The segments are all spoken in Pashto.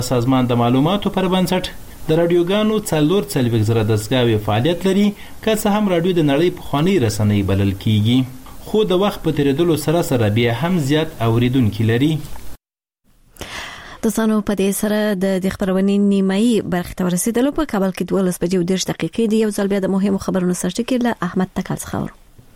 سازمان د معلوماتو پر بنسټ د رادیوګانو 440 دستګاوې فعالیت لري، که څه هم رادیو د نړۍ پخوانۍ رسنۍ بلل کیږي، خو د وخت په تیریدلو سره بیا هم زیات اوریدونکي لري. د سانو په دې سره د خبرونې نیمایي برخه ته ورسېدلو. په کابل کې 12:10 دقیقې دی. یو ځل بیا د مهمو خبرونو سرټکی له احمد تکل څخه.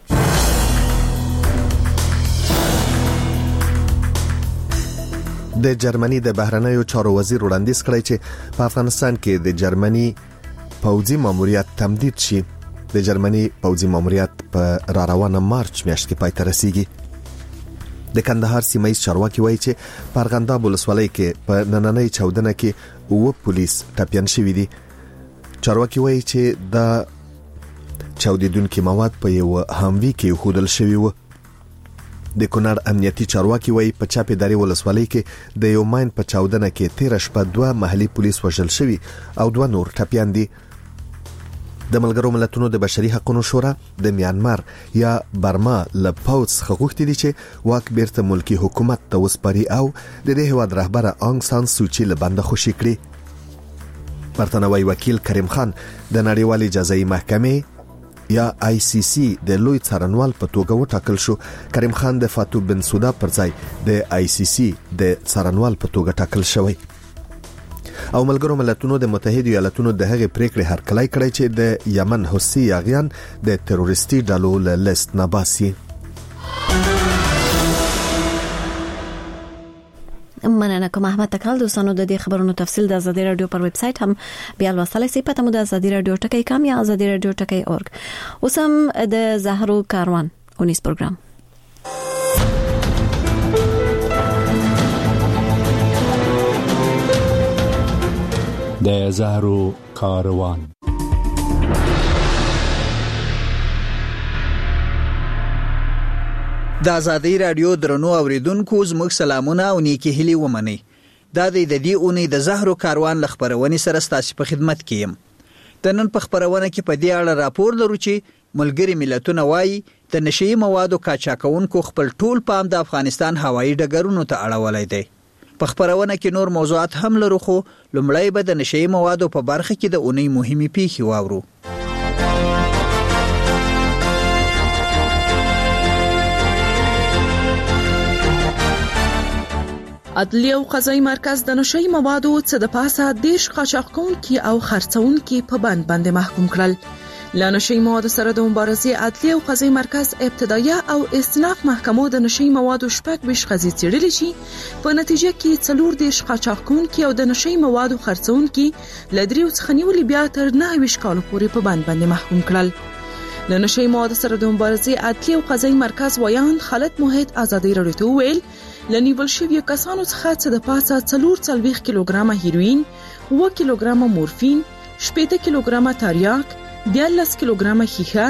د جرمني د بهرنیو چارو وزیر وړاندیز کړی چې په افغانستان کې د جرمني پوځي ماموریت تمدید شي. د جرمني پوځي ماموریت په روانه مارچ میاشت کې پای ته رسیږي. د کندهار سیمایي چارواکي وایي چې په ارغنداب ولسوالۍ کې په نننۍ چاودنه کې 9 پولیس ټپیان شوي دي. چارواکي وایي چې د چاودیدونکو مواد په یو هموي کې خودل شوی و. د کونړ امنیتي چارواکي وایي په چاپې داري ولسوالۍ کې د یو ماین په چاودنه کې 13 شپه 2 محلي پولیس وژل شوي او 2 نور ټپیان دي. د ملګرو ملتونو د بشري حقوقو شورا د میانمار یا برما له پوځ څخه غوښتي دي چې واک بیرته ملکی حکومت ته وسپاري او د دې هیواد رهبر انګ سان سوچي له بنده خوشي کړي. برتانوي وکیل کریم خان د نړیوالې جزایي محکمې یا ICC د لوی څارنوال په توګه وټاکل شو. کریم خان د فاتو بن سودا پر ځای د ICC د څارنوال په توګه ټاکل شوی. او ملګرو ملتونو د متحده ایالاتونو د هغې پریکړې هرکلی کړی چې د یمن حوثي یاغیان د تروریستي ډلو له لیست نه باسي. مننه کوم احمد تکل. دوستانو د دې خبرونو تفصیل د آزادي رادیو پر ویب سټ هم بیا لوستلای شئ. پته مو د آزادي رادیو ټکی کام یا آزادي رادیو ټکی اورګ. اوس هم د زهرو کاروان اونیس پروګرام. د زهرو کاروان. د آزادی رادیو درنو اوریدونکو زموږ سلامونه او نیکی هیلې ومنئ. دا د دې اونۍ د زهرو کاروان خبرونې سره ستاسو په خدمت کې یم. د نن په خبرونه کې په دې اړه راپور لرو چې ملګري ملتونه وایي د نشئی موادو قاچاقونکو خپل ټول پام د افغانستان هوایي ډګرونو ته اړولای دی. په خبرونه کې نور موضوعات هم لرو، خو لومړی به د نشئی موادو په برخه کې د اونۍ مهمه پیښې واورو. عدلیه او قضایي مرکز د نشئی موادو څخه د پاسه 10 قاچاقونکي او خرڅونکي په بند باندې محکوم کړل. له نشئی موادو سره د مبارزې عدلیه او قضایي مرکز ابتدایه او استناف محکمو د نشئی موادو 26 قضیې څېړلې شي. په نتیجه کې 14 قاچاقونکي او د نشئی موادو خرڅونکي له 3 څخه نیولې بیا تر 9 کالو پورې په بند باندې محکوم کړل. له نشئی موادو سره د مبارزې عدلیه او قضایي مرکز ویان خالد موحد آزادي رادیو ته ویل لنیول شوی کسانو څخه څه د پاسه 440 کیلوګرامه هیروین، 7 کیلوګرامه مورفین، 8 کیلوګرامه تریاک، 13 کیلوګرامه خیخه،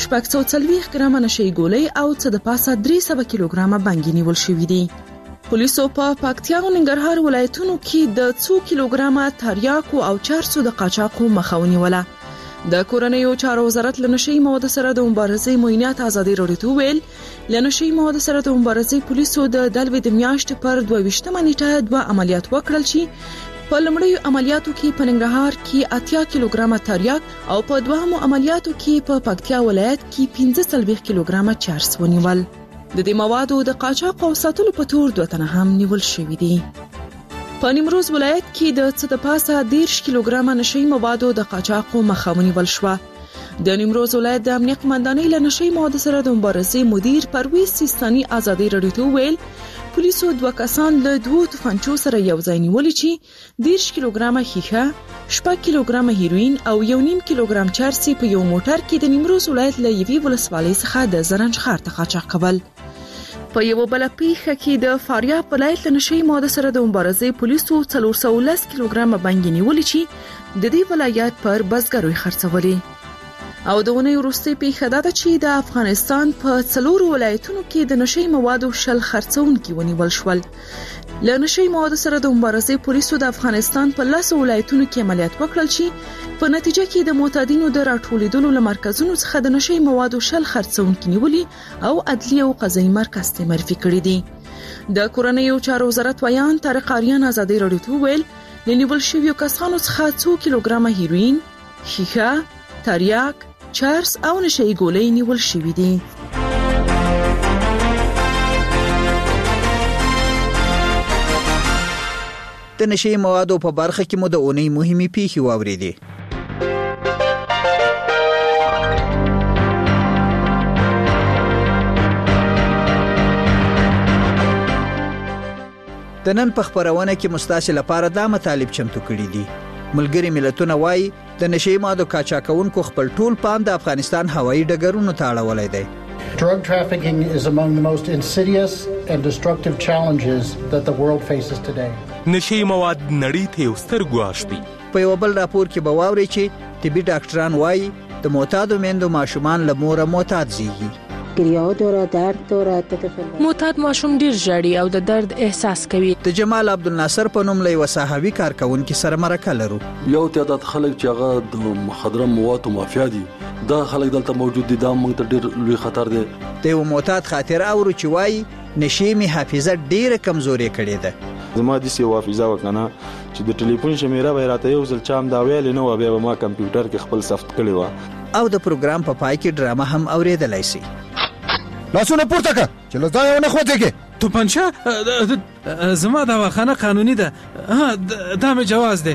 640 ګرامه نشئی ګولۍ او څه د پاسه 300 کیلوګرامه بنګي نیول شوی دي. پولیسو په پکتیا او ننګرهار ولایتونو کې د 2 کیلوګرامه تریاک او 400 د قاچاقو مخه ونیوله. د کورنیو چارو وزارت له نشئی موادو سره د مبارزې معاینات آزادي رادیو ته ویل له نشئی موادو سره د مبارزې پولیسو د دلوي د میاشتې پر 22 نیټه 2 عملیات وکړل چې په لومړیو عملیاتو کې په ننګرهار کې 80 کیلوګرامه تریاک او په دوهمو عملیاتو کې په پکتیا ولایت کې 15 کیلوګرامه چرس ونیول. د دې موادو د قاچاق او ساتلو په تور 2 تنه هم نیول شوي دي. په نیمروز ولایت کې د څه د پاسه 10 کیلوګرامه نشئی موادو د قاچاقو مخه ونیول شوه. د نیمروز ولایت د امنیت قومندانۍ له نشئی موادو سره د مبارزې مدیر پرویز سیستاني آزادي رادیو ته ویل پولیسو 2 کسان له 2 توفانچو سره یو ځای نیولي چې 10 کیلوګرامه خیخه، 6 کیلوګرامه هیروین او 1.5 کیلوګرام چرس په یو موټر کې د نیمروز ولایت له یوې ولسوالۍ څخه د زرنج ښار ته قاچاق کول. په یو بل پیښه کې د فاریاب ولایت له نشئی موادو سره د مبارزې پولیسو 410 کیلوګرامه بنګي نیولې چې د دې ولایت پر بزګرو خرڅولې. او د ونې وروستي پیښه دا ده چې د افغانستان په 4 ولایتونو کې د نشئی موادو 10 خرڅونکي ونیول شول. له نشئی موادو سره د مبارزې پولیسو د افغانستان په 10 ولایتونو کې عملیات وکړل چې په نتیجه کې د معتادینو د راټولېدلو له مرکزونو څخه د نشئی موادو 10 خرڅونکي نیولي او عدلیه او قضایي مرکز ته معرفي کړي دي. د کورنیو چارو وزارت ویان طارق آریان آزادي رادیو ته ویل له نیول شویو کسانو څخه 2 کیلوګرامه هیروین، شیشه، تریاک، چرس او نشه‌ای ګولۍ نیول شوې دي. د نشه‌ای موادو په برخه کې مو د اونۍ مهمې پیښې واورېدې. د نن په خبرونه کې مستاسې لپاره دا مطالب چمتو کړي دي. ملګري ملتونه وایي د نشه‌ای موادو قاچاقونکو خپل ټول پام د افغانستان هوایي ډګرونو ته اړولی دی. Drug trafficking is among the most insidious and destructive challenges that the world faces today. نشه‌ای مواد نړۍ ته یو ستر ګواښ دی. په یو بل راپور کې به واورئ چې طبي ډاکټران وایي د معتادو میندو ماشومان له موره معتاد زیږي. معتاد ماشوم ډیر ژاړي او د درد احساس کوي. د جمال عبدالناصر په نوم له یو صحابي کارکونکو سره مرکه لرو. یو تعداد خلک چې هغه د مخدره موادو مافیا دي، دا خلک دلته موجود دي، دا موږ ته ډیر لوی خطر دی. د یو معتاد خاطر اورو چې وایي نشي می حافظه ډیره کمزوري کړې ده. زما د سی حافظه وکنه چې د ټلیفون شمیره به راته یو ځل چام دا ویل نه و، بیا ما کمپیوټر کې خپل ثبت کړی و. او د پروګرام په پای کې ډرامه هم اوریدلای شي. لاسونه پورته کړه چې له ځایه ونه خوځېږې. توپنچه زما دا واخانه قانوني ده، دا مې جواز دی.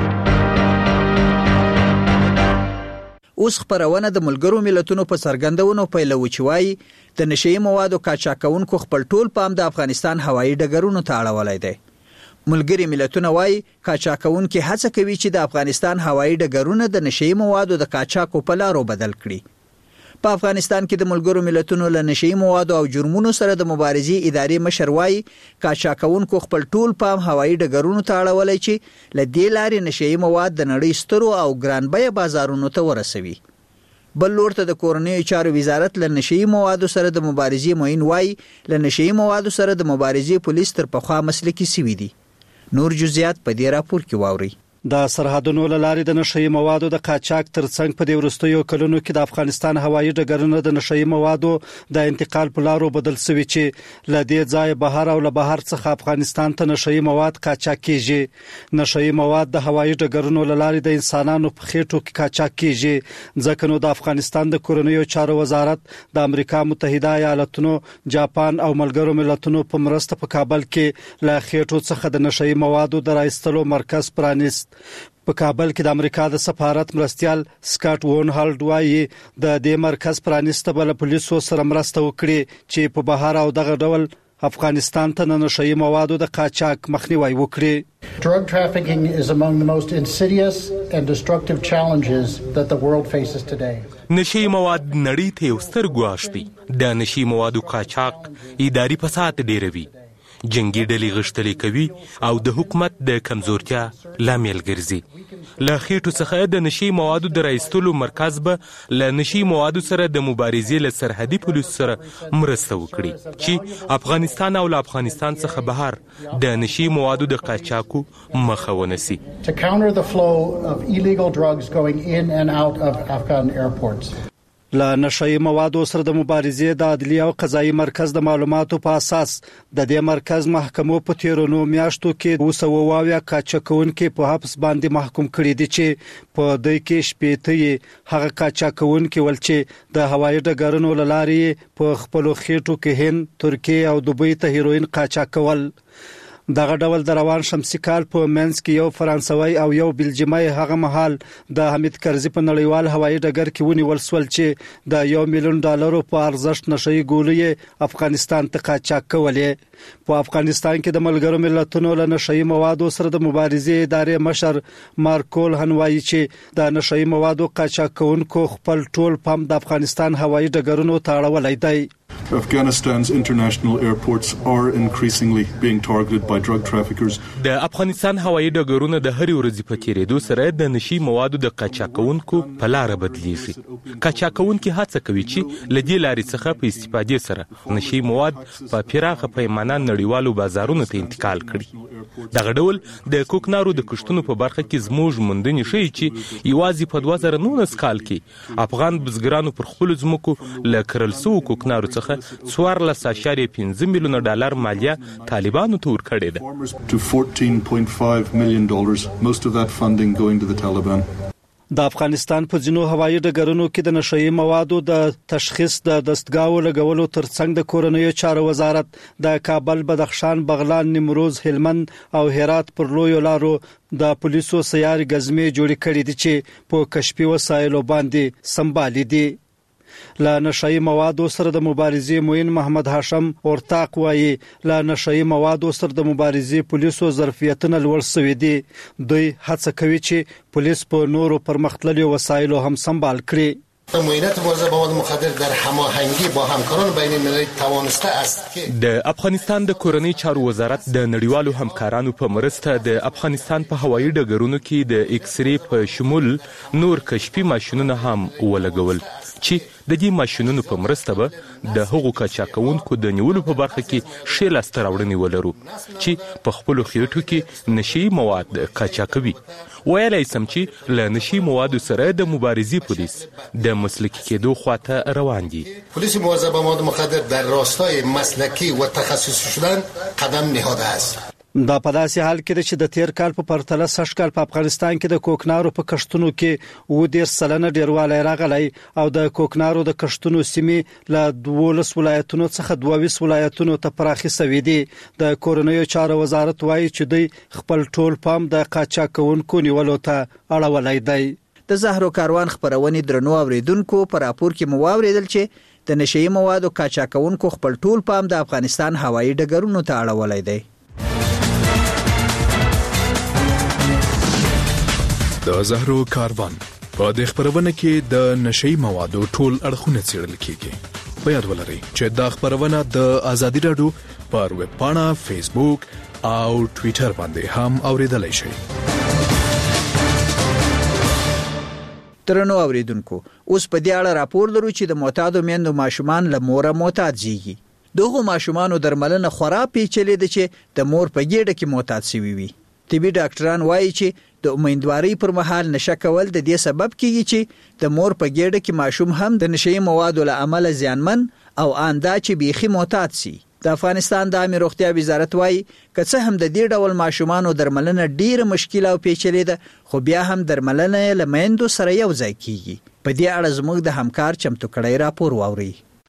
اوس خبرونه د ملګرو ملتونو په څرګندونو پیلوي چې وایي د نشه‌ای موادو قاچاقونکو خپل ټول پام د افغانستان هوایي ډګرونو ته اړولی دی. ملګري ملتونه وایي قاچاقونکي هڅه کوي چې د افغانستان هوایي ډګرونه د نشه‌ای موادو د قاچاقو په لارو بدل کړي. په افغانستان کې د ملګرو ملتونو له نشه‌ای موادو او جرمونو سره د مبارزې ادارې مشر وایي قاچاقونکو خپل ټول پام هوایي ډګرونو ته اړولی چې له دې لارې نشه‌ای مواد د نړۍ سترو او ګران بیه بازارونو ته ورسوي. بل لور ته د کورنیو چارو وزارت له نشه‌ای موادو سره د مبارزې معین وایي له نشه‌ای موادو سره د مبارزې پولیس تر پخوا مسلکي سوي دي. نور جزئیات په دې راپور کې واورئ. د سرحدونو لارې د نشه‌ای موادو د قاچاق ترڅنګ په دې وروستیو کلونو کې د افغانستان هوایي ډګرونه د نشه‌ای موادو د انتقال په لارو بدل شوي چې له دې ځای بهر او له بهر څخه افغانستان ته نشه‌ای مواد قاچاق کیږي. نشه‌ای مواد د هوایي ډګرونو لارې د انسانانو په خېټو کې قاچاق کیږي، ځکه نو د افغانستان د کورنیو چارو وزارت د امریکا متحده ایالاتونو، جاپان او ملګرو ملتونو په مرسته په کابل کې له خېټو څخه د نشه‌ای موادو د راایستلو مرکز پرانیست. په کابل کې د امریکا د سفارت مرستیال سکاټ وونهالډ وایي د دې مرکز پرانیسته بل پولیسو سره مرسته وکړي چې په بهر او دغه ډول افغانستان ته نشه‌ای موادو د قاچاق مخنیوي وکړي. Drug trafficking is among the most insidious and destructive challenges that the world faces today. نشه‌ای مواد نړۍ ته یو ستر ګواښ دی. د نشه‌ای موادو قاچاق اداري فساد ډیروي، جنگي ډلې غشتلې کوي او د حکومت د کمزورتیا لامل ګرځي. له خېټو څخه د نشه‌ای موادو د راایستلو مرکز به له نشه‌ای موادو سره د مبارزې له سرحدي پولیسو سره مرسته وکړي چې افغانستان او له افغانستان څخه بهر د نشه‌ای موادو د قاچاقو مخه ونیسي. To counter the flow of illegal drugs going in and out of Afghan airports. له نشه‌ای موادو سره د مبارزې د عدلیه او قضایي مرکز د معلوماتو په اساس د دې مرکز محکمو په تیرونو میاشتو کې 200 قاچاقونکي په حبس باندې محکوم کړي دي چې په دې کې شپېته هغه قاچاقونکي ول چې د هوایي ډګرونو لارې په خپل خېټو کې هند، ترکیه او دوبۍ ته هیروین قاچاق کول. دغه ډول د روان شمسي کال په منځ کې یو فرانسوي او یو بلجیمي هغه مهال د حمید کرزي په نړیوال هوایي ډګر کې ونیول شول چې د $1 ملیون په ارزښت نشه‌ای ګولۍ افغانستان ته قاچاق کولې. په افغانستان کې د ملګرو ملتونو له نشه‌ای موادو سره د مبارزې ادارې مشر مارکول هنوایي چې د نشه‌ای موادو قاچاقونکو خپل ټول پام د افغانستان هوایي ډګرونو ته اړولی دی. Afghanistan's international airports are increasingly being targeted by drug traffickers. د افغانستان هوایي ډګرونه د هرې ورځې په تیریدو سره د نشه‌ای موادو د قاچاقونکو په لار بدلیږي. قاچاقونکي هڅه کوي چې له دې لارې څخه په استفادې سره نشه‌ای مواد په پراخه پیمانه نړیوالو بازارونو ته انتقال کړي. دغه ډول د کوکنارو د کښتونو په برخه کې زموږ موندنې ښیي چې یوازې په 2019 کال کې افغان بزګرانو پر خپل ځمکو له کرل شویو کوکنارو څخه څخه 14.5 میلیونه ډالر مالیه طالبانو ته ورکړې ده. To $14.5 million, most of that funding going to the Taliban. د افغانستان په ځینو هوایي ډګرونو کې د نشئی موادو د تشخیص د دستګاو لګولو ترڅنګ د کورنیو چارو وزارت د کابل، بدخشان، بغلان، نیمروز، هلمند او هرات پر لویو لارو د پولیسو سیاري غزمې جوړې کړې دي چې په کشفي وسایلو باندې سمبالي دي. لا نشئی موادو سره د مبارزې موین محمد هاشم اورتاق وایي لا نشئی موادو سره د مبارزې پولیسو ظرفیتونه لوړ شوي دي. دوی هڅه کوي چې پولیس په نورو پرمختللو وسایلو هم سمبال کړي. معاینات مبارزه با مواد مخدر در هماهنگی با همکاران بین المللی توانسته است که د افغانستان د کورنۍ چارو وزارت د نړیوالو همکارانو په مرسته د افغانستان په هوایي ډګرونو کې د ایکس ری په شمول نور کشفي ماشینونه هم ولګول چې د دې ماشینونو په مرسته به د هغو قاچاقونکو د نیولو په برخه کې ښې لاسته راوړنې ولرو چې په خپلو خېټو کې نشي مواد قاچاقوي. ویلی سم چې له نشي موادو سره د مبارزې پولیس د مسلکي کېدو خواته روان دي. پلیس مبارزه با مواد مخدر در راستای مسلکی و تخصصی شدن قدم نهاده است. دا په داسې حال کې چې د تیر کال په پرتله سږ کال په افغانستان کې د کوکنارو په کښتونو کې 10% ډیروالی راغلی او د کوکنارو د کښتونو سیمې له 12 ولایتونو څخه 22 ولایتونو ته پراخي شوې دي. د کورنیو چارو وزارت وایي چې دوی خپل ټول پام د قاچاقونکو نیولو ته اړولی دی. د زهرو کاروان خبرونې درنو اوریدونکو په راپور کې مو واوریدل چې د نشئی موادو قاچاقونکو خپل ټول پام د افغانستان هوایي ډګرونو ته اړولی دی. د زهرو کاروان په دې خبرونه کې د نشئی موادو ټول اړخونه څیړل کیږي. په یاد ولرئ چې دا خبرونه د ازادي رادیو پر ویب پاڼه، فیسبوک او ټوئیټر باندې هم اوریدلای شئ. درنو اوریدونکو، اوس په دې اړه راپور لرو چې د معتادو میندو ماشومان له موره معتاد زیږي. دغه ماشومانو درملنه خورا پیچلې ده چې د مور په ګېډه کې معتاد شوي وي. طبي ډاکټران وایي چې د امیندوارۍ پر مهال نشه کول د دې سبب کیږي چې د مور په ګېډه کې ماشوم هم د نشئی موادو له امله زیانمن او آندا چې بیخي معتاد شي. د افغانستان د عامه روغتیا وزارت وایي که څه هم د دې ډول ماشومانو درملنه ډیره مشکله او پیچلې ده، خو بیا هم درملنه له میندو سره یو ځای کیږي. په دې اړه زموږ د همکار چمتو کړی راپور واورئ.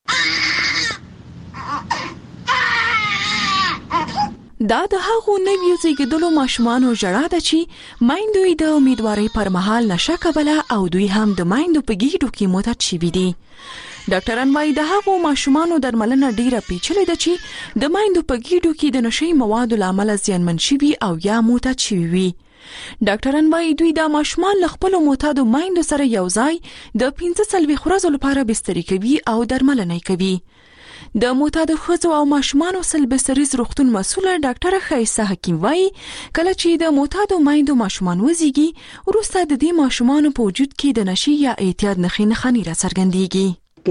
دا د هغو نویو زیږیدلو ماشومانو ژړا ده چې میندوی د امیدوارۍ پر مهال نشه کوله او دوی هم د میندو په ګېډو کې معتاد شوي دي. ډاکټران وايي د هغو ماشومانو درملنه ډیره پیچلې ده چې د میندو په ګېډو کې د نشئی موادو له امله زیانمن شوي او یا معتاد شوي وي. ډاکټران وايي دوی د ماشومان له خپلو معتادو میندو سره یو ځای د 15 ورځو لپاره بستري کوي او درملنه کوي. د معتادو ښځو او ماشومانو سلبسریز روغتون مسؤله ډاکټره ښایسته حکیم وايي کله چې د معتادو میندو ماشومان وزیږي وروسته د دې ماشومانو په وجود کې د نشي یا اعتیاد نښې راڅرګندېږي.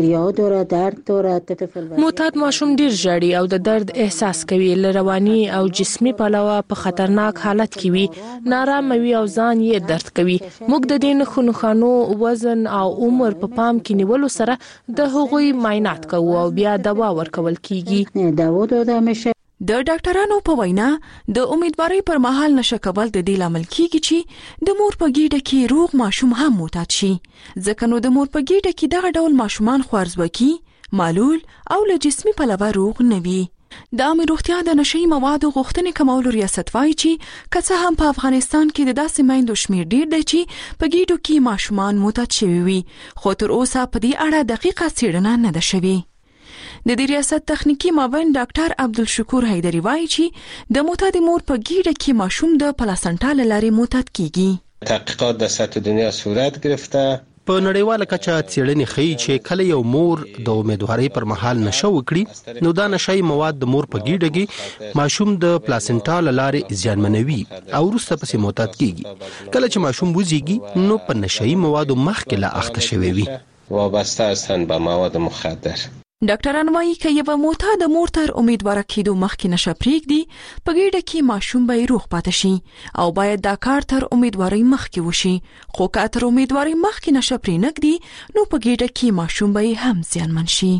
معتاد ماشوم ډیر ژاړي او د درد احساس کوي، له رواني او جسمي پلوه په خطرناک حالت کې وي، نارامه وي او ځان یې درد کوي. موږ د دې نښو، وزن او عمر په پام کې نیولو سره د هغوی معاینات کوو او بیا دوا ورکول کیږي. د ډاکټرانو په وینا د امیدوارۍ پر مهال نشه کول د دې لامل کیږي چې د مور په ګېډه کې روغ ماشوم هم معتاد شي، ځکه نو د مور په ګېډه کې دغه ډول ماشومان خوارزوکي، معلول او له جسمي پلوه روغ نه وي. د عامه روغتیا د نشئی موادو غوښتنې کمولو ریاست وایي چې که څه هم په افغانستان کې د داسې میندو شمیر ډیر دی چې په ګېډو کې ماشومان معتاد شوي وي، خو تر اوسه په دې اړه دقیقه څېړنه نه ده شوې. د دې ریاست تخنیکی معاون ډاکټر عبدالشکور حیدری وایي چې د معتاد مور په ګېډه کې ماشوم د پلاسنټا له لارې معتاد کیږي. تحقیقات در سطح دنیا صورت گرفته. په نړیواله کچه څېړنې ښیي چې کله یو مور د امیدوارۍ پر مهال نشه وکړي نو دا نشئی مواد د مور په ګېډه کې ماشوم د پلاسنټا له لارې زیانمنوي او وروسته پسې معتاد کیږي. کله چې ماشوم وزیږي نو په نشئی موادو مخکې لا اخته شوی وي. وابسته هستند به مواد مخدر. ډاکټران وايي که یوه معتاد مور تر امیدواره کېدو مخکې نشه پرېږدي په ګېډه کې ماشوم به یې روغ پاتې شي او باید دا کار تر امیدوارۍ مخکې وشي، خو که تر امیدوارۍ مخکې نشه پرې نږدي نو په ګېډه کې ماشوم به یې هم زیانمن شي.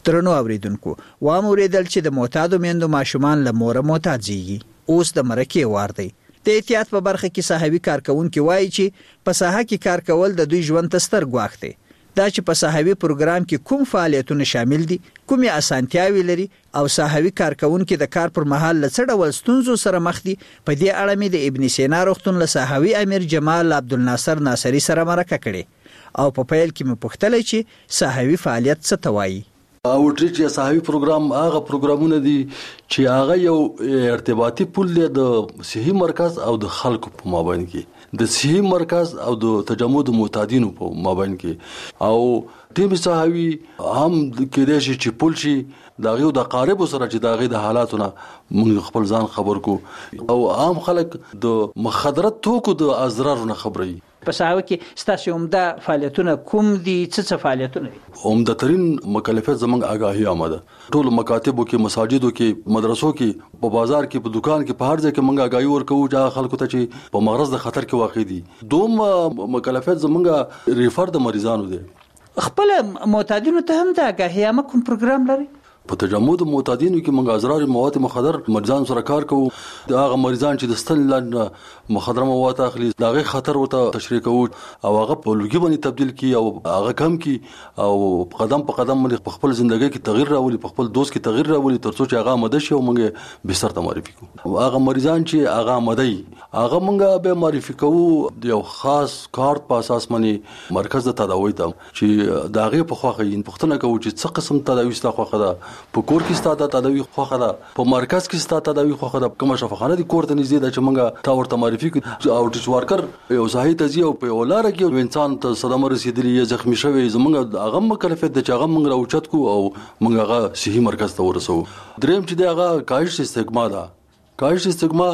ترنو اوریدونکو واموریدل چې د معتادو میندو ماشومان له موره معتاد زیږي. اوس د مرکې وار دی. د احتیاط په برخه کې صحوي کارکونکو وایي چې په ساحه کې کار کول د دوی ژوند ته ستر ګواښ دی. دا چې په صحوي پروګرام کې کوم فعالیتونه شامل دي، کومې اسانتیاوې لري او صحوي کارکونکو د کار پر مهال له څه ډول ستونزو سره مخ دي، په دې اړه مې د ابن سینا روغتون له صحوي امیر جمال عبدالناصر ناصری سره مرکه کړې او په پیل کې مې پوښتل چې صحوي فعالیت څه ته وایي. اوټریچ یا صحوي پروګرام هغه پروګرامونه دي چې هغه یو ارتباطي پل دی د صحي مرکز او د خلکو په مابین کې، د صحي مرکز او د تجمد معتادینو په مابین کې، او ټیم صحوي هم کېدای شي چې پل شي داغه د قارب سره چې داغه د حالاتونه موږ خپل ځان خبر کو او عام خلک د مخدرات توکو د اضرارونو خبري. په صحوي کې ستاسو عمده فعالیتونه کوم دي؟ څه فعالیتونه دي؟ عمده ترين مکلفیت زمنګ آگاهی آمده ټول مکاتبو کې، مساجدو کې، مدرسو کې، په بازار کې، په دکان کې، په هر ځای کې موږ آگاهی ورکو چې خلکو ته چې په مغرض د خطر کې واقع دي. دوم مکلفیت زمنګ ریفر د مریضانو دي. خپل معتادینو ته هم د آگاهی عامه کوم پروګرام لري؟ په تجمد معتادینو کې موږ ازرار مواد مخدر مریضان سره کار کوو. د هغه مریضان چې د ستن لاندې مخدر مواد اخلي داغه خطر ورته تشریح کوو او هغه په لوګي باندې تبديل کی او هغه کم کی او قدم په قدم باندې خپل ژوندۍ کې تغییر راولي، په خپل دوست کې تغییر راولي ترڅو چې هغه آماده شي او موږ بستر ته معرفي کوو. هغه مریضان چې هغه آماده هغه موږ به معرفي کوو د یو خاص کارت په اساس باندې مرکز د تداوی ته چې داغه په خوخه یې پښتنه کوو چې څه قسم تداوی ست خوخه ده، په کور کې ستاده تداوی خوخه ده، په مرکز کې ستاده تداوی خوخه ده، کومه شفاخانه دي کور ته نږدې ده چې موږ تا ورته معرفي کوو او ټیچ ورکر یو صحیح تزیه او په ولاره کې انسان ته صدمه رسیدلی یا زخمی شوی زمونږ هغه مکلفیت د چې هغه موږ راوچت کو او موږ هغه صحیح مرکز ته ورسو. دریم چې دا هغه کاهش استګما ده. کاهش استګما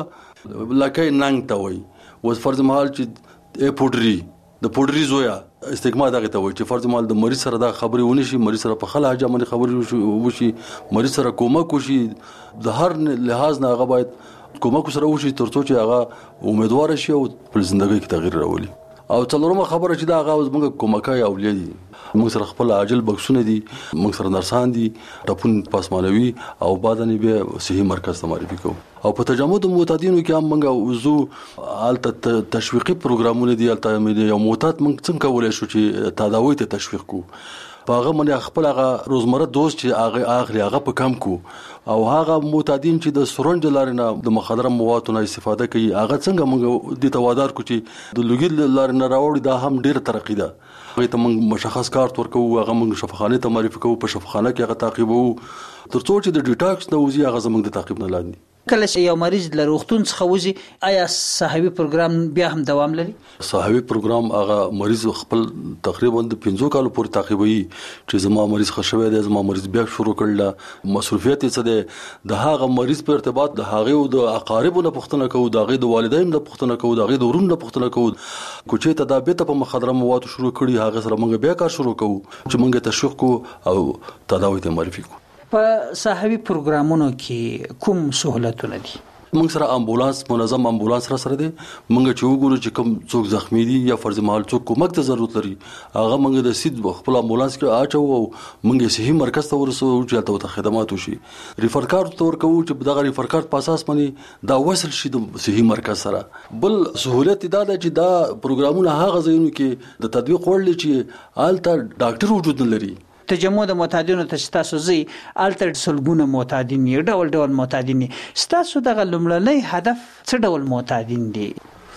لکه ننګ ته وای و فرض محال چې پوډری د پوډری زویا استګما دغه ته وای چې فرض محال د مریض سره دا خبري ونی شي، مریض سره په خلا حاجه باندې خبري وشي، مریض سره کومک وشي، د هر لحاظ نه هغه باید کومک سره وشي ترڅو چې هغه امیدوار شي او په ژوندۍ کې تغییر راولي. او څلورمه خبره چې دا هغه موږ کومکای اولیاء دي، موږ سره خپل عاجل بکسونه دي، موږ سره نرسان دي، ټاپون پاسمانوي او بعدنی به صحي مرکز ته معرفي کوو. او په تجمد معتادینو کې هم موږ وضو الته تشویقي پروګرامونه دي، الته یو معتاد موږ څنګه کولای شو چې تداوی ته تشویق کوو. هغه باندې خپل هغه روزمره دوست چې هغه اخلي هغه په کم کو او هغه معتادین چې د سرنج لارنه د مخدر موادو نه استفاده کوي هغه څنګه موږ د توادار کو چې د لوګي لارنه راوړي دا هم ډیره ترقی ده. هغه ته موږ مشخص کارت ورکو، هغه موږ شفاخانه ته معرفي کوو، په شفاخانه کې هغه تعقیبو ترڅو چې د ډیټاکس نه وزي هغه زموږ د تعقیب نه لاندې. کله چې یو مریض له روغتون څخه وځي آیا صحوي پروګرام بیا هم دوام لري؟ صحوي پروګرام هغه مریض خپل تقریبا د 15 کال پورې تعقیبوي چې زما مریض خوشوي دی، زما مریض بیا شروع کړل مسؤلیت څه دی، د هغه مریض په ارتباط د هغه او د اقاربو نه پوښتنه کوو، د هغه د والدینو نه پوښتنه کوو، د هغه د ورونو نه پوښتنه کوو. کوچې تدابیر ته په مخدر مواد شروع کړي هغه سره موږ بیا کار شروع کوو چې موږ تشویق کوو او تداوی ته معرفي کوو. په صحوي پروګرامونو کې کوم سہولتونه دي؟ موږ سره امبولانس، منظم امبولانس سره دي. موږ چې وګورو چې کوم څوک زخمی دي یا فرض محال څوک کومک ته ضرورت لري هغه موږ د سید خپل امبولانس کې اچو او موږ صحیح مرکز ته ورسو چې ته خدمات وشي. ریفر کارت تور کوو چې دغه ریفر کارت په اساس باندې دا وصل شي د صحیح مرکز سره. بل سہولت دا ده چې دا پروګرامونه هغه ځایونو کې د تطبیق وړل چې آلته ډاکټر وجود نه لري. تجمد معتادینو ته ستاسو زی الټر سلګونه معتادین یو ډول معتادین ستاسو دغه لومړنی هدف څه ډول معتادین دي؟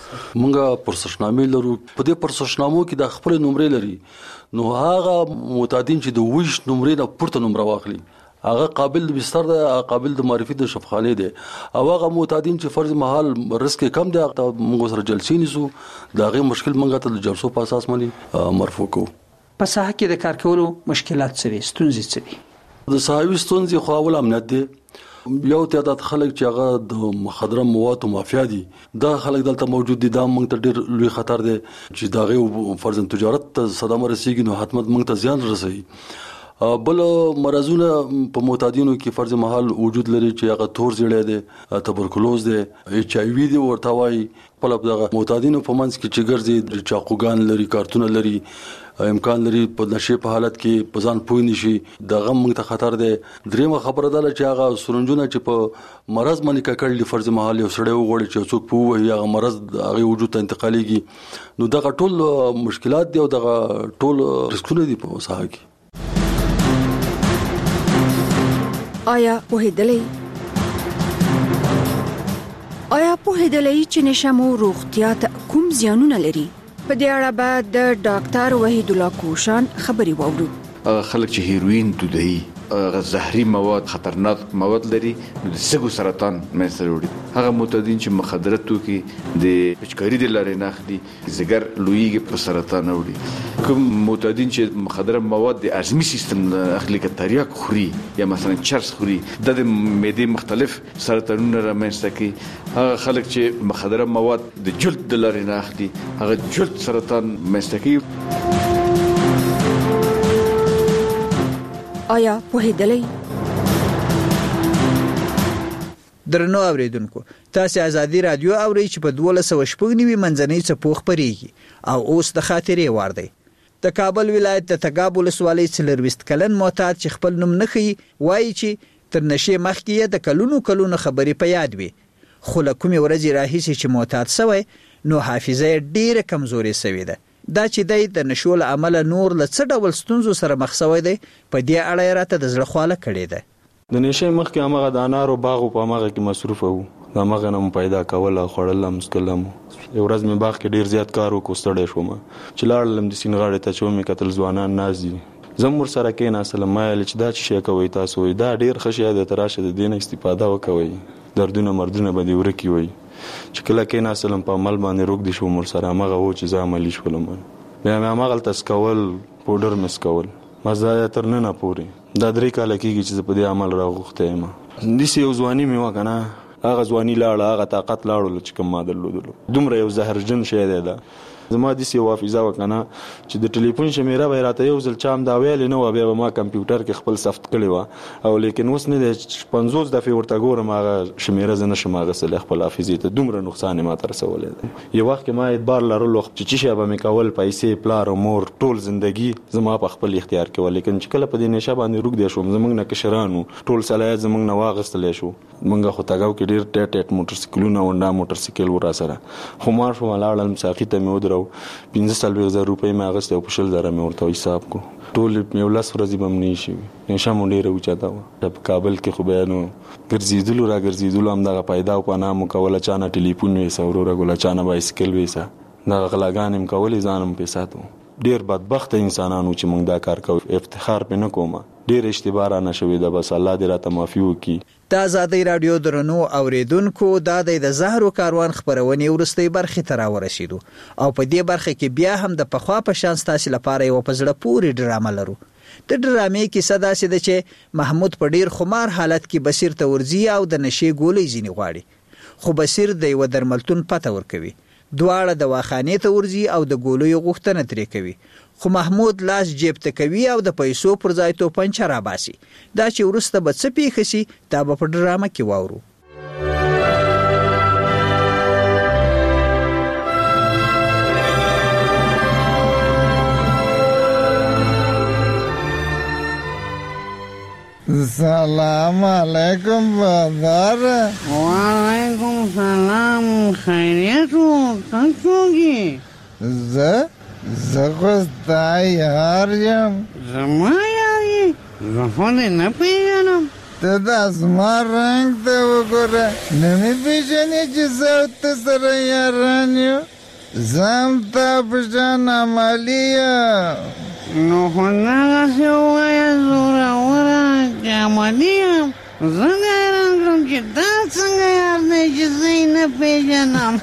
موږ پرسشنامې لرو، په دې پرسشنامو کې د خپل نمرې لري، نو هغه معتادین چې د ویش نمرې نه پورته نمره واخلي هغه قابل د بستر ده، قابل د معرفي د شفاخانه ده، او هغه معتادین چې فرض محل رسک کم ده موږ سره جلسې نیسو، دا غي مشکل موږ ته د جلسو په اساس باندې مرفوع کوو. په ساحه کې د کار کولو مشکلات څه دي، ستونزې څه دي؟ د صحوي ستونزې خو اول امنیت دی. یو تعداد خلک چې هغه د مخدر موادو مافیا دي دا خلک دلته موجود دي، دا موږ ته ډېر لوی خطر دی چې دا غي فرضاً تجارت ته صدمه رسیږي نو حتمت موږ ته زیان رسوي. بل مرزونه په معتادینو کې فرض محل وجود لري چې هغه تور زیړی دی، تبرکلوز دی، ایچ آی وی دی ورته وایي. په دغه معتادینو په منځ کې چې ګرځي چاقوګان لري، کارتونه لري، امکان لري په نشي په حالت کې په ځان پوي نشي، دغه موږ ته خطر دی. دریمه خبره ده چې هغه سرنجونه چې په مرز باندې ککړ فرض محل یو سړی وغوړي چې څوک په وایي هغه مرز هغه وجود ته انتقالېږي، نو دغه ټول مشکلات دي او دغه ټول ریسکونه دي په ساحه کې. آیا پوهېدلې چې نشه مو روغتیا ته کوم زیانونه لري؟ په دې اړه به د ډاکټر وحید الله کوشان خبري واورو. خلک چې هیروین دودي زهري مواد، خطرناک مواد لري، نو د سږو سرطان منځته راوړي. هغه معتادین چې مخدره توکي د پچکاري د لارې نه اخلي، زګر لویږي په سرطان راوړي. کوم معتادین چې مخدره مواد د هضمي سیستم اخلي، که تریاک خوري یا مثلا چرس خوري، د معدې مختلف سرطانونه رامنځته کوي. هغه خلک چې مخدره مواد د جلد د لارې نه اخلي، هغه جلد سرطان منځته کوي. آیا پوهېدلې؟ درنو اوریدونکو، تاسو آزادي رادیو اورئ چې په 1290 منځنۍ څپو خپرېږي او اوس د خاطرې وار دی. د کابل ولایت د تګاب ولسوالۍ 24 کلن معتاد چې خپل نوم نه ښیي وایي چې تر نشې مخکې یې د کلونو خبرې په یاد وي، خو له کومې ورځې راهیسې چې معتاد شوی نو حافظه یې ډېره کمزورې شوې ده. دا چې د نشو له امله نور له څه ډول ستونزو سره مخ شوی دی، په دې اړه یې راته د زړه خواله کړې ده. د نشې مخکې همغه د انارو باغ په همغه کې مصروف وو، د همغه نه پیدا کول او خوړل هم مسکلم. یو ورځ مې باغ کې ډیر زیات کار وکړ، ستړی شوم چې لاړم د سین غاړې ته، چې مې کتل ځوانان ناز دي. زم ور سره کېناستم، ما ویل چې دا چې شی کوئ تاسو، دا ډیر ښه شی دی، ته راشه د دې نه استفاده وکوئ، دردونه مردونه به دې ورکي وي. چې کله کېناستلم په عمل باندې روږدی شوم، ور سره همغه و چې زه عملي شولم. بیا مې همغلته سکول، پوډر مې سکول، مزه تر ننه پورې دا 3 کاله کېږي چې زه په دې عمل راغوښتی یم. داسې یو ځواني مې وه که نه، هغه ځواني لاړه، هغه طاقت لاړلو چې کوم ما درلودلو. دومره یو زهرجن شی دی دا. زما داسې یو حافظه وه که نه چې د ټلیفون شمیره به یې راته یو ځل چا هم دا ویلې نه وه، بیا به ما کمپیوټر کې خپل ثبت کړې وه، او لیکن اوس نه دی چې 50 دفعې ورته ګورم هغه شمیره زه نشم اخیستلی خپل حافظې ته، دومره نقصان یې ما ته رسولی دی. یو وخت کې ما اعتبار لرلو چې څه شی به مې کول، پیسې، پلار او مور، ټول زندگی زما په خپل اختیار کې وه. لیکن چې کله په دې نشه باندې روږدی شوم، زموږ نه کشرانو ټول صلاحیت زموږ نه واخیستلی شو. موږ خو تګاو کې ډېر ټیټ موټرسایکلونه، هونډا موټرسایکل ور راسره، خو ما شوم لاړم ساقي ته مې ودرو، 15,000 روپۍ مې اخیستې او په 10,000 مې ورته حساب کو. ټول یو 10 ورځې به مې نه شي، نشه مو ډېره اوچته وه. په کابل کې خو بیا نو ګرځېدلو را ګرځېدلو همدغه پیدا او پناه مو کوله، چا نه ټلیفون ویسه وروره ګله، چا نه بایسکل ویسه، دغه غلاګانې مې کولې، ځان هم پې ساتو. ډېر بدبخته انسانانو چې موږ دا کار کوو، افتخار پې نه کوم، ډېر اشتباه رانه شوې ده، بس الله دې راته معافي وکړي. د آزادۍ رادیو درنو اوریدونکو، دا د زهرو کاروان خبرونې وروستۍ برخې ته راورسېدو او په دې برخه کې بیا هم د پخوا په شان ستاسې لپاره یوه په زړه پورې ډرامه لرو. د ډرامې کیسه داسې ده چې محمود په ډیر خمار حالت کې بصیر ته ورځي او د نشې ګولۍ ځینې غواړي، خو بصیر د یوه درملتون پته ورکوي. دواړه دواخانې ته ورځي او د ګولیو غوښتنه ترې کوي، خو محمود لاس جیب ته کوي او د پیسو پر ځای توپنچه راباسي. دا چې وروسته به څه پیښه شي دا به په ډرامه کې واورو. سلام علیکم بادار. وعلیکم سلام، خیریت و تنچوگی؟ زه خو ستا یار یم. زما یاری؟ زه خو دې نه پېژنم. ته د اسمان رنګ ته وګوره، نه مې پېژنې چې زه او ته سره یاران یو؟ زه هم تا په شان عملي یم. نو خو دغسې ووایه زوروره چې عملي یم. زه حیران کړم چې دا څنګه یار دی چې زه یې نه پېژنم.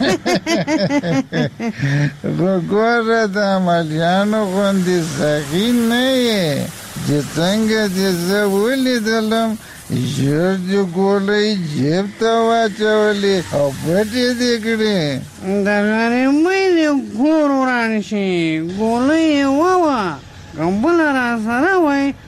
خو ګوره د عملیانو غوندې سخي نه یې چې څنګه چې زه ولیدلم ژر دې ګولۍ جیب ته واچولې او پټې دې کړې. د غریبۍ دې کور وران شي، ګولۍ یې ووه، که بله را سره وای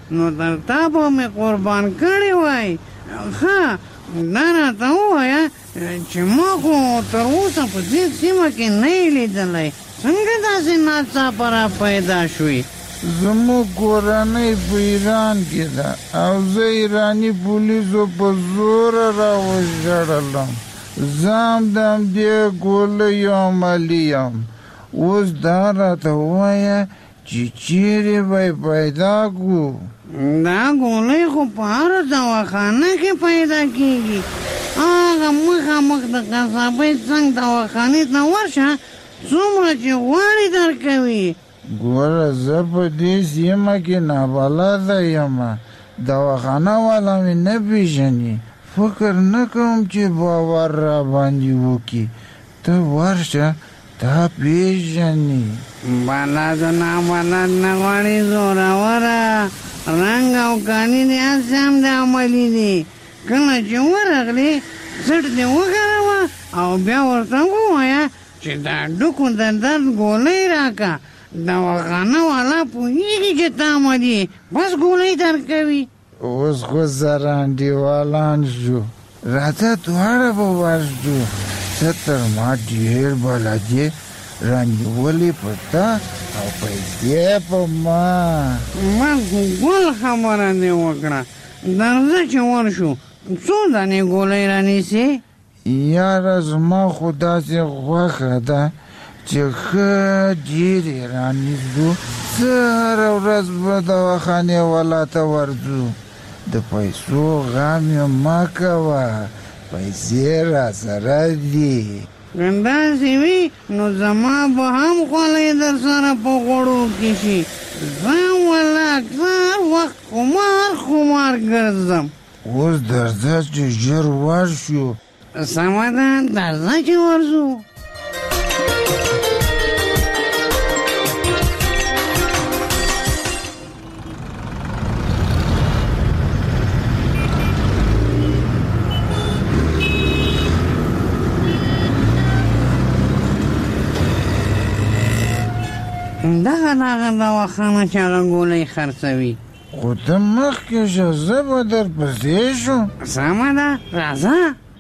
نو تر تا به مې قربان کړی وای. ښه دا راته ووایه چې ما خو تر اوسه په دې سیمه کې نه یې لیدلی، څنګه داسې ناڅاپه را پیدا شوې؟ زموږ کورنۍ په ایران کې ده او زه ایراني پولیسو په زوره راوژړلم. زه هم د همدې ګولیو عملي یم. اوس دا راته ووایه چې چیرې به یې پیدا کړو؟ دا ګولۍ خو په هره دواخانه کې پیدا کېږي. هغه مخامخ د قصابۍ څنګ دواخانې ته ورشه، څومره چې غواړې درکوي. ګوره زه په دې سیمه کې نابلده یم، دواخانه والا مې نه پیژني. فکر نه کوم چې باور را باندې وکړي. ته ورشه، تا پیژني. بلد نابلد نه غواړي زوروره، رنګ او کاڼي دې هسې هم د عملي دي. کله چې ورغلې سټ دې وکاروه او بیا ورته ووایه چې دا ډوکو د درد ګولۍ راکه. دواخانه والا پوهېږي چې تا عملي، بس ګولۍ درکوي. اوس خو زه انډیوالان شو، راځه دواړه به ورځو. ته تر ما ډېر بلد یې، رانیولې په تا او پیسې په ما. بس ګل خبره دې وکړه. درځه چې ورشو، څو دانې ګولۍ رانیسې؟ یاره زما خو داسې خوښه ده چې ښه ډېرې رانیسو. زه هره ورځ به دواخانې والا ته ورځو. د پیسو غم یې مه کوه، پیسې را سره دي. که داسې وي نو زما به هم خولۍ در سره په غوړو کې شي. زه والا اکثر وخت خمار ګرځم. اوس درځه چې ژر ورشو. سمه ده، درځه چې ورځو. دغه دواخانه چې هغه ګولۍ خرڅوي. خو ته مخکې شه، زه به درپسې شم. سمه ده، راځه.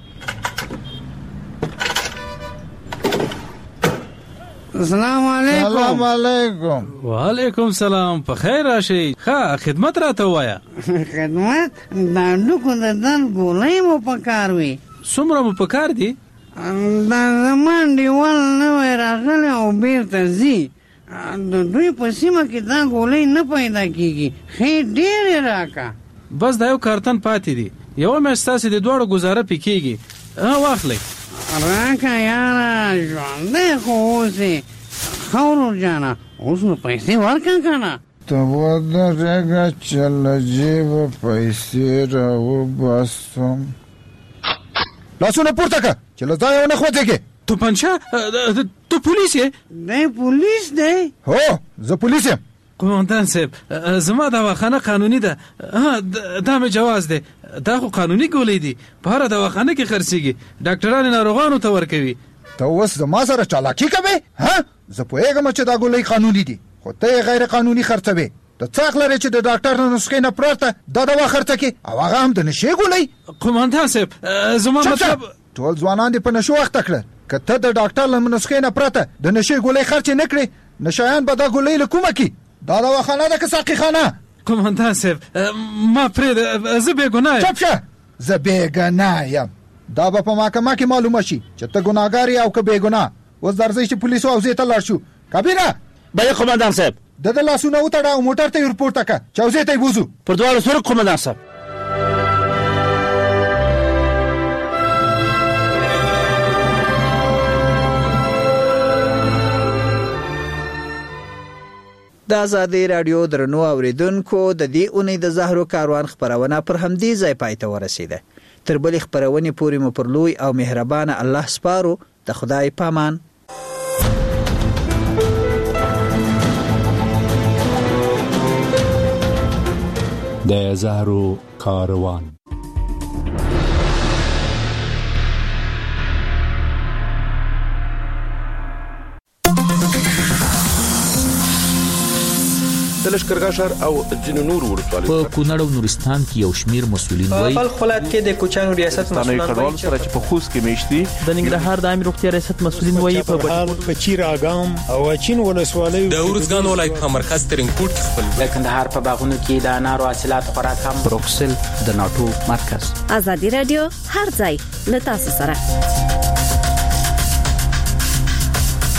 السلام علیکم. سلام علیکم. وعلیکم سلام. په خیر راشئ. ښه خدمت راته ووایه. خدمت؟ دا ډوکو د درد ګولۍ مو په کار وي. څومره مو په کار دي؟ دا زما انډیوال نوی راغلی او بیرته ځي. د دوی په سیمه کې دا ګولۍ نه پیدا کېږي. ښې ډېرې راکه. بس دا یو کارتن پاتې دي. یوه میاشت ستاسې د دواړو ګزاره پې کېږي. واخلئ. راکه یاره، ژوندی خو اوسې. ښه ورور جانه، اوس نو پیسې ورکړه که نه؟ ته ودرېږه چې له جېبه پیسې راوباسم. لاسونه پورته کړه چې له ځایه ونه خوځېږې. توپنچه؟ تو پولیس یې؟ دی پولیس دی؟ هو زه پولیس یم. قومندان صاحب، زما دواخانه قانوني ده. دا مې جواز دی. دا خو قانوني ګولۍ دي، په هره دواخانه کې خرڅېږي. ډاکټران ناروغانو ته ورکوي. ته اوس زما سره چالاکي کوې؟ زه پوهېږم چې دا ګولۍ قانوني دي، خو ته یې غیر قانوني خرڅوې. ته څه حق لرې چې د ډاکټر له نسخې نه پرته دا دوا خرڅه کړې، او هغه هم د نشې ګولۍ؟ قومندان صاحب، زما مطلب ټول ځوانان دې په نشو اخته کړل. که ته د ډاکټر له نسخې نه پرته د نشې ګولۍ خرڅې نه کړې، نشایان به دا ګولۍ له کومه کړي؟ دا دواخانه ده که ساقي خانه؟ قومندان صاحب، ما پرېږده، زه بېګناه یم. چپ شه، زه بېګناه یم. دا به په محکمه کې معلومه شي چې ته ګناهګار یې او که بېګناه. اوس درځئ چې پولیسو حوزې ته لاړ شو. کابینه بله قومندان صاحب. د لاسونه وتړه او موټر ته یې ورپورته کړه چې حوزې ته یې بوځو. پر دواړو سرک قومندان صاحب. د آزادۍ راډیو درنو اوریدونکو، د دې اونۍ د زهرو کاروان خپرونه پر همدې ځای پای ته ورسېده. تر بلې خپرونې پورې مو پر لوی او مهربانه الله سپارو. د خدای پامان. د زهرو کاروان. د لشکرګاه شهر او ځینو نور ولسوالیو په کونړ او نورستان کې یو شمیر مسؤلین وایي په ولایت کې د کوچانو ریاست مسؤلین وایي سره چې په خوست کې میشتي د ننګرهار د عامه روغتیا ریاست مسؤلین وایي په چیر اګام او چین ولسوالیو د ورزګان ولایت په مرکز ترنګپورت خپل د کندهار په باغونو کې د انارو حاصلات خوراک هم بروکسل د ناتو مرکز. ازادي رادیو هر ځای له تاسو سره.